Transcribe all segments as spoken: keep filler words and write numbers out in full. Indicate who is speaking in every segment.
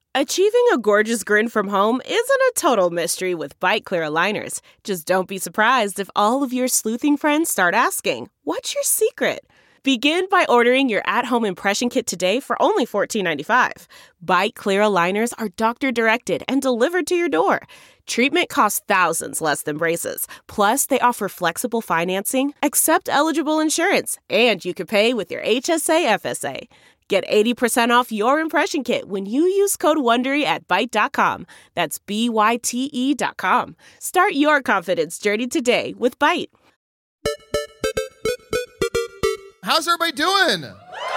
Speaker 1: Achieving a gorgeous grin from home isn't a total mystery with Byte Clear aligners. Just don't be surprised if all of your sleuthing friends start asking, "What's your secret?" Begin by ordering your at-home impression kit today for only fourteen ninety-five. Byte Clear aligners are doctor-directed and delivered to your door. Treatment costs thousands less than braces. Plus, they offer flexible financing, accept eligible insurance, and you can pay with your H S A F S A. Get eighty percent off your impression kit when you use code WONDERY at byte dot com. That's B Y T E dot com. Start your confidence journey today with Byte.
Speaker 2: How's everybody doing?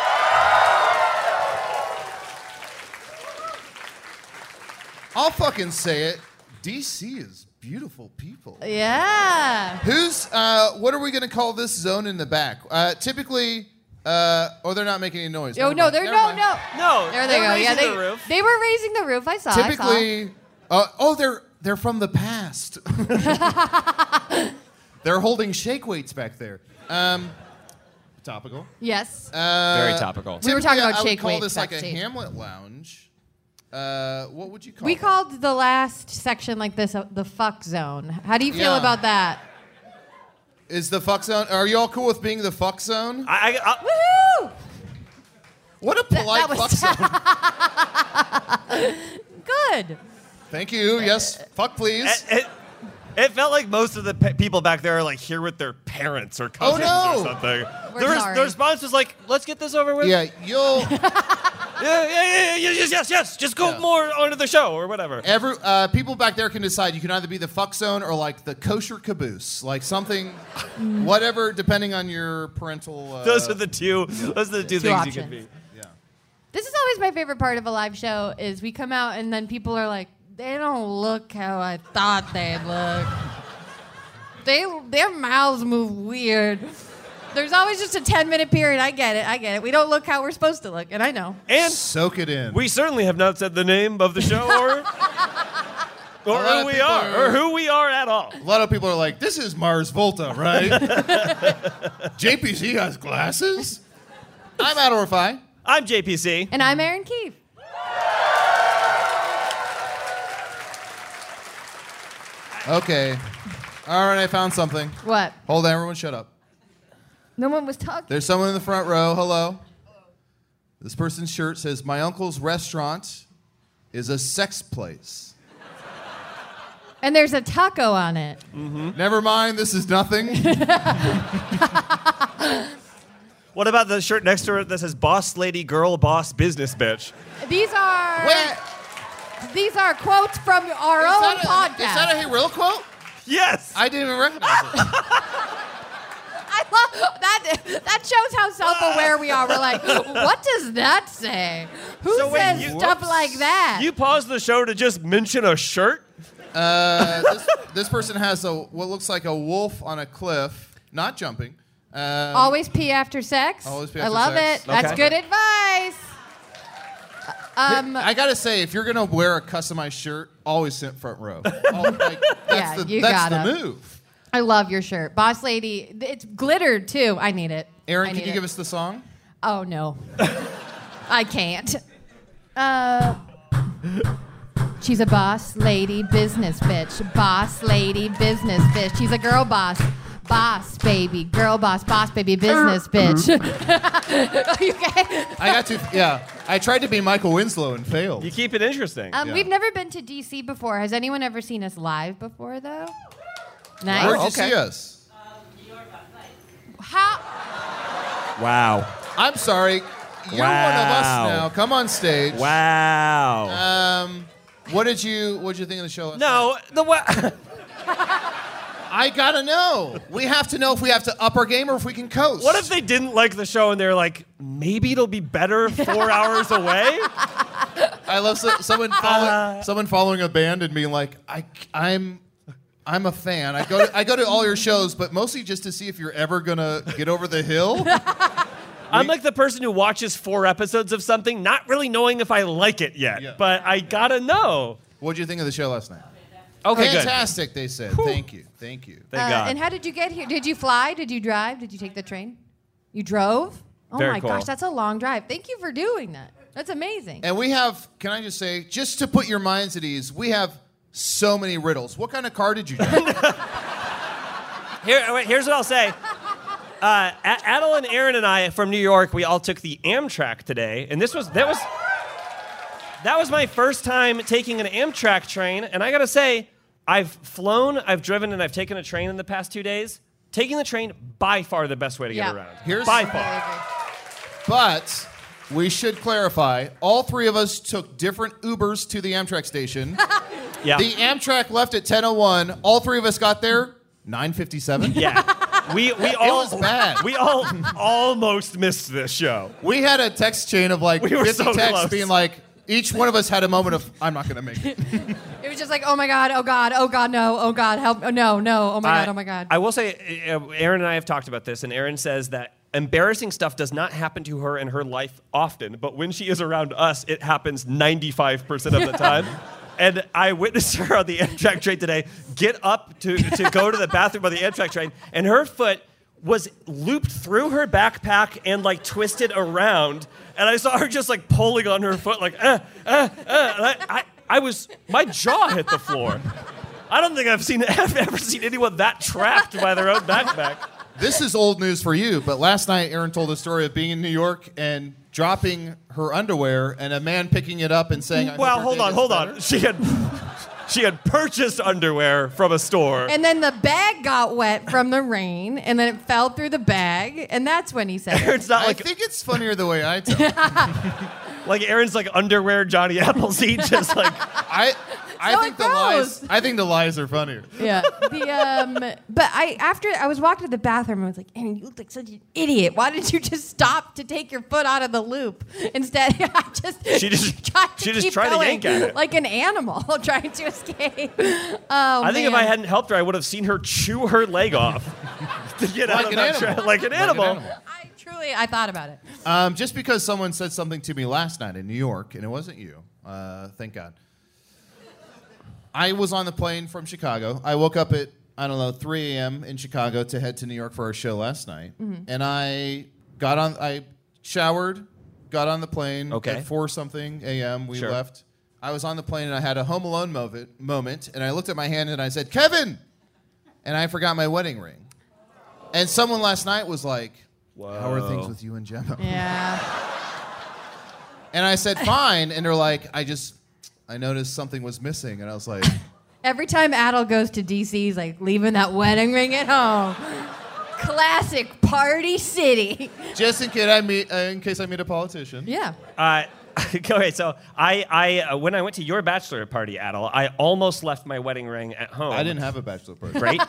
Speaker 2: I'll fucking say it. D C is beautiful people.
Speaker 3: Yeah.
Speaker 2: Who's, uh, what are we going to call this zone in the back? Uh, typically... Uh, oh, they're not making any noise.
Speaker 3: Oh,
Speaker 2: Never
Speaker 3: no,
Speaker 2: mind.
Speaker 3: they're
Speaker 2: Never
Speaker 3: no,
Speaker 2: mind.
Speaker 3: no.
Speaker 4: No,
Speaker 3: There they
Speaker 4: they're
Speaker 3: go.
Speaker 4: raising
Speaker 3: Yeah, they,
Speaker 4: the roof.
Speaker 3: they were raising the roof. I saw.
Speaker 2: Typically, uh, oh, they're they're from the past. They're holding shake weights back there. Um, topical.
Speaker 3: Yes.
Speaker 2: Uh,
Speaker 4: Very topical.
Speaker 3: We were talking about
Speaker 2: I would
Speaker 3: shake
Speaker 2: call
Speaker 3: weights
Speaker 2: this like a
Speaker 3: backstage.
Speaker 2: Hamlet lounge. Uh, what would you call
Speaker 3: We
Speaker 2: it?
Speaker 3: called the last section like this uh, the fuck zone. How do you feel
Speaker 2: Yeah.
Speaker 3: about that?
Speaker 2: Is the fuck zone? Are you all cool with being the fuck zone?
Speaker 4: I, I, I,
Speaker 3: Woohoo!
Speaker 2: What a polite
Speaker 3: that
Speaker 2: fuck
Speaker 3: was-
Speaker 2: zone.
Speaker 3: Good.
Speaker 2: Thank you. Yes. Fuck, please.
Speaker 4: it, it, it felt like most of the pe- people back there are like here with their parents or
Speaker 2: Oh,
Speaker 4: cousins
Speaker 2: no.
Speaker 4: or something.
Speaker 3: We're
Speaker 4: The, res-
Speaker 3: sorry.
Speaker 4: the response was like, "Let's get this over with."
Speaker 2: Yeah, you'll.
Speaker 4: yeah, yeah, yeah, yeah, yes, yes, yes. Just go
Speaker 2: Yeah.
Speaker 4: more onto the show or whatever.
Speaker 2: Every uh, people back there can decide. You can either be the fuck zone or like the kosher caboose, like something, whatever, depending on your parental. Uh,
Speaker 4: Those are the two. Those are the two,
Speaker 3: Two
Speaker 4: things
Speaker 3: options.
Speaker 4: you could be.
Speaker 2: Yeah.
Speaker 3: This is always my favorite part of a live show is we come out and then people are like, they don't look how I thought they'd look. They their mouths move weird. There's always just a ten minute period. I get it. I get it. We don't look how we're supposed to look, and I know.
Speaker 4: And
Speaker 2: Soak it in.
Speaker 4: we certainly have not said the name of the show or, or
Speaker 2: A lot
Speaker 4: who
Speaker 2: of
Speaker 4: we
Speaker 2: people
Speaker 4: are,
Speaker 2: are-
Speaker 4: or who we are at all.
Speaker 2: A lot of people are like, "This is Mars Volta, right?" J P C has glasses. I'm Adol Rafai.
Speaker 4: I'm J P C.
Speaker 3: And I'm Aaron Keefe.
Speaker 2: Okay. All right, I found something.
Speaker 3: What?
Speaker 2: Hold on, everyone, shut up.
Speaker 3: No one was talking.
Speaker 2: There's someone in the front row. Hello. This person's shirt says, "My uncle's restaurant is a sex place."
Speaker 3: And there's a taco on it.
Speaker 2: Never mind, this is nothing.
Speaker 4: What about the shirt next to it that says "Boss Lady Girl Boss Business Bitch"?
Speaker 3: These are
Speaker 2: Wait,
Speaker 3: these are quotes from our
Speaker 2: is
Speaker 3: own
Speaker 2: that, a,
Speaker 3: podcast.
Speaker 2: is that a Hey Real quote?
Speaker 4: Yes.
Speaker 2: I didn't even recognize it.
Speaker 3: I love that. That shows how self-aware we are. We're like, what does that say? Who
Speaker 4: So wait,
Speaker 3: says
Speaker 4: you-
Speaker 3: stuff
Speaker 4: whoops.
Speaker 3: like that?
Speaker 4: You paused the show to just mention a shirt?
Speaker 2: Uh, this, this person has a what looks like a wolf on a cliff, not jumping. Um,
Speaker 3: Always pee after sex.
Speaker 2: Always pee
Speaker 3: I
Speaker 2: after
Speaker 3: love
Speaker 2: sex.
Speaker 3: it. That's
Speaker 4: Okay.
Speaker 3: good advice. Um,
Speaker 2: I gotta say, if you're gonna wear a customized shirt, always sit front row. All- like, that's
Speaker 3: Yeah,
Speaker 2: the,
Speaker 3: you
Speaker 2: that's
Speaker 3: gotta.
Speaker 2: the move.
Speaker 3: I love your shirt, Boss Lady. It's glittered too. I need it.
Speaker 2: Aaron,
Speaker 3: I
Speaker 2: can
Speaker 3: need
Speaker 2: you
Speaker 3: it.
Speaker 2: give us the song?
Speaker 3: Oh no, I can't. Uh, she's a boss lady, business bitch. Boss lady, business bitch. She's a girl boss. Boss baby, girl boss, boss baby, business bitch. Are you okay?
Speaker 2: I got to, yeah. I tried to be Michael Winslow and failed.
Speaker 4: You keep it interesting.
Speaker 3: Um,
Speaker 2: Yeah.
Speaker 3: We've never been to D C before. Has anyone ever seen us live before, though? Nice.
Speaker 2: Where'd you
Speaker 4: okay.
Speaker 2: see us?
Speaker 3: How?
Speaker 4: Wow.
Speaker 2: I'm sorry. You're one of us
Speaker 4: Wow.
Speaker 2: now. Come on stage.
Speaker 4: Wow.
Speaker 2: Um, what did you What did you think of the show? last
Speaker 4: no, the wa-
Speaker 2: night? I gotta know. We have to know if we have to up our game or if we can coast.
Speaker 4: What if they didn't like the show and they're like, maybe it'll be better four hours away?
Speaker 2: I love so, someone follow,
Speaker 4: Uh.
Speaker 2: someone following a band and being like, I I'm I'm a fan. I go to, I go to all your shows, but mostly just to see if you're ever gonna get over the hill.
Speaker 4: I'm like the person who watches four episodes of something, not really knowing if I like it yet,
Speaker 2: Yeah.
Speaker 4: but I gotta know.
Speaker 2: What did you think of the show last night?
Speaker 4: Okay, good.
Speaker 2: Fantastic, they said. Thank you. Thank you.
Speaker 4: Thank
Speaker 3: Uh,
Speaker 4: God.
Speaker 3: and how did you get here? Did you fly? Did you drive? Did you take the train? You drove? Oh
Speaker 4: Very
Speaker 3: my
Speaker 4: cool.
Speaker 3: gosh, that's a long drive. Thank you for doing that. That's amazing.
Speaker 2: And we have, can I just say, just to put your minds at ease, we have so many riddles. What kind of car did you drive?
Speaker 4: Here, wait, here's what I'll say. Uh, A- Adel and Aaron and I from New York, we all took the Amtrak today, and this was that was that was my first time taking an Amtrak train. And I gotta say, I've flown, I've driven, and I've taken a train in the past two days. Taking the train, by far the best way to
Speaker 3: Yeah.
Speaker 4: get around.
Speaker 2: Here's-
Speaker 4: by
Speaker 3: I
Speaker 4: far.
Speaker 3: agree.
Speaker 2: But we should clarify, all three of us took different Ubers to the Amtrak station.
Speaker 4: Yeah.
Speaker 2: The Amtrak left at ten oh one. All three of us got there nine fifty-seven.
Speaker 4: yeah. We we all
Speaker 2: was bad.
Speaker 4: We all almost missed this show.
Speaker 2: We had a text chain of like
Speaker 4: We were
Speaker 2: fifty
Speaker 4: so
Speaker 2: texts
Speaker 4: close.
Speaker 2: being like, each one of us had a moment of, I'm not going to make it.
Speaker 3: It was just like, oh my God, oh God, oh God, no, oh God, help, oh, no, no, oh my God,
Speaker 4: I-
Speaker 3: oh my God.
Speaker 4: I will say, uh, Aaron and I have talked about this, and Aaron says that embarrassing stuff does not happen to her in her life often, but when she is around us, it happens ninety-five percent of the time. And I witnessed her on the Amtrak train today get up to, to go to the bathroom on the Amtrak train, and her foot was looped through her backpack and like twisted around. And I saw her just like pulling on her foot, like, uh, uh, uh. And I, I, I was, my jaw hit the floor. I don't think I've seen, I've ever seen anyone that trapped by their own backpack.
Speaker 2: This is old news for you, but last night Erin told a story of being in New York and dropping her underwear and a man picking it up and saying, I
Speaker 4: Well,
Speaker 2: hope your
Speaker 4: hold
Speaker 2: day
Speaker 4: on,
Speaker 2: gets
Speaker 4: hold
Speaker 2: better."
Speaker 4: on. She had she had purchased underwear from a store.
Speaker 3: And then the bag got wet from the rain, and then it fell through the bag, and that's when he said it.
Speaker 4: It's not
Speaker 2: I
Speaker 4: like
Speaker 2: think it's funnier the way I tell it.
Speaker 4: like Aaron's like underwear Johnny Appleseed, just like
Speaker 2: I, I
Speaker 3: So
Speaker 2: think
Speaker 3: it
Speaker 2: the lies.
Speaker 3: goes.
Speaker 2: I think the lies are funnier.
Speaker 3: Yeah. The um, but I after I was walking to the bathroom, I was like, Aaron, you look like such an idiot. Why did you just stop to take your foot out of the loop instead? I just
Speaker 4: She just-
Speaker 3: tried to
Speaker 4: she just
Speaker 3: keep
Speaker 4: tried to
Speaker 3: going
Speaker 4: yank at it.
Speaker 3: like an animal trying to escape. Oh,
Speaker 4: I think if
Speaker 3: man.
Speaker 4: I hadn't helped her, I would have seen her chew her leg off to get out
Speaker 2: Like
Speaker 4: of
Speaker 2: an
Speaker 4: that
Speaker 2: animal.
Speaker 4: tra- like an
Speaker 2: Like an
Speaker 4: animal.
Speaker 2: animal.
Speaker 3: I truly, I thought about it.
Speaker 2: Um, just because someone said something to me last night in New York, and it wasn't you, uh, thank God. I was on the plane from Chicago. I woke up at, I don't know, three a.m. in Chicago to head to New York for our show last night.
Speaker 3: Mm-hmm.
Speaker 2: And I got on, I showered, got on the plane
Speaker 4: Okay.
Speaker 2: at four something a.m. We
Speaker 4: Sure.
Speaker 2: left. I was on the plane and I had a Home Alone moment, moment, and I looked at my hand and I said, Kevin! And I forgot my wedding ring. And someone last night was like, how are things with you and Gemma?
Speaker 3: Yeah.
Speaker 2: And I said, fine. And they're like, I just, I noticed something was missing. And I was like,
Speaker 3: Every time Adel goes to D C, he's like leaving that wedding ring at home. Classic party city.
Speaker 2: just in case I meet, uh, in case I meet a politician.
Speaker 3: Yeah.
Speaker 4: Uh, okay, so I, I uh, when I went to your bachelor party, Adel, I almost left my wedding ring at home.
Speaker 2: I didn't have a bachelor party.
Speaker 4: Right?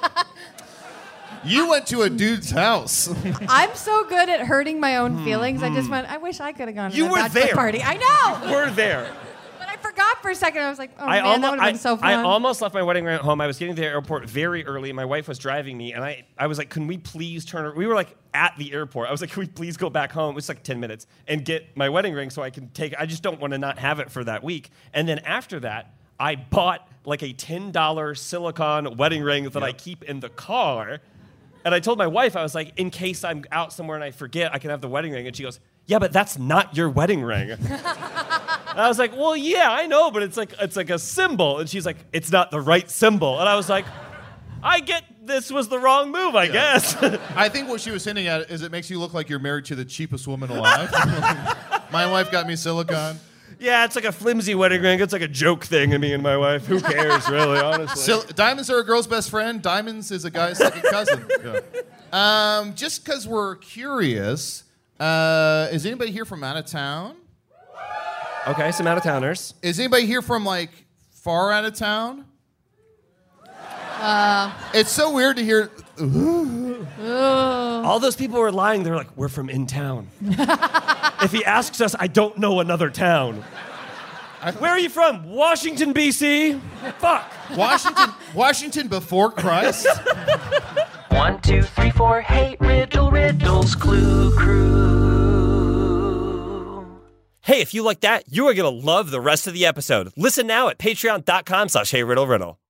Speaker 2: You went to a dude's house.
Speaker 3: I'm so good at hurting my own feelings. I just went, I wish I could have gone to
Speaker 4: You
Speaker 3: that
Speaker 4: were
Speaker 3: bachelor
Speaker 4: there.
Speaker 3: party. I know.
Speaker 4: We're there.
Speaker 3: But I forgot for a second. I was like, oh
Speaker 4: I
Speaker 3: man,
Speaker 4: almost,
Speaker 3: that would have been so fun.
Speaker 4: I almost left my wedding ring at home. I was getting to the airport very early. My wife was driving me, and I, I was like, can we please turn ar-" We were like at the airport. I was like, can we please go back home? It was like ten minutes and get my wedding ring so I can take I just don't want to not have it for that week. And then after that, I bought like a ten dollar silicone wedding ring that I keep in the car. And I told my wife, I was like, in case I'm out somewhere and I forget, I can have the wedding ring. And she goes, yeah, but that's not your wedding ring. And I was like, well, yeah, I know, but it's like it's like a symbol. And she's like, it's not the right symbol. And I was like, I get this was the wrong move, I guess.
Speaker 2: I think what she was hinting at is it makes you look like you're married to the cheapest woman alive. My wife got me silicone.
Speaker 4: Yeah, it's like a flimsy wedding ring. It's like a joke thing to me and my wife. Who cares, really, honestly?
Speaker 2: Sil- diamonds are a girl's best friend. Diamonds is a guy's second cousin. Yeah. Um, just because we're curious, uh, is anybody here from out of town?
Speaker 4: Okay, some out-of-towners.
Speaker 2: Is anybody here from like far out of town? Uh, it's so weird to hear.
Speaker 4: All those people were lying. They were like, we're from in town. If he asks us, I don't know another town. Where are you from? Washington, B C? Fuck.
Speaker 2: Washington, Washington before Christ.
Speaker 5: One, two, three, four, hey, riddle, riddles, clue, crew.
Speaker 4: Hey, if you like that, you are going to love the rest of the episode. Listen now at patreon.com slash hey riddle riddle.